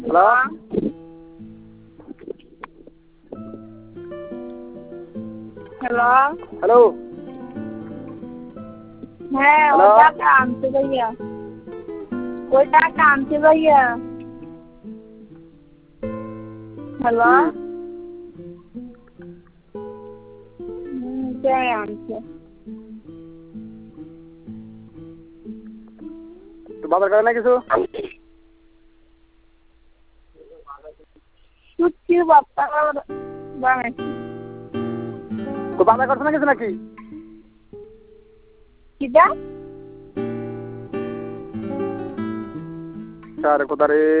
hello hello hello হ্যাঁ hello ওটা কামছে ভাইয়া ওটা কামছে ভাইয়া হ্যালো কে আনছে তো বাজার করে না কিছু সুচ্ছি বাপ্পা বানাইছি তো বাজার করছে না কিছু নাকি কিটা স্যার কোথারে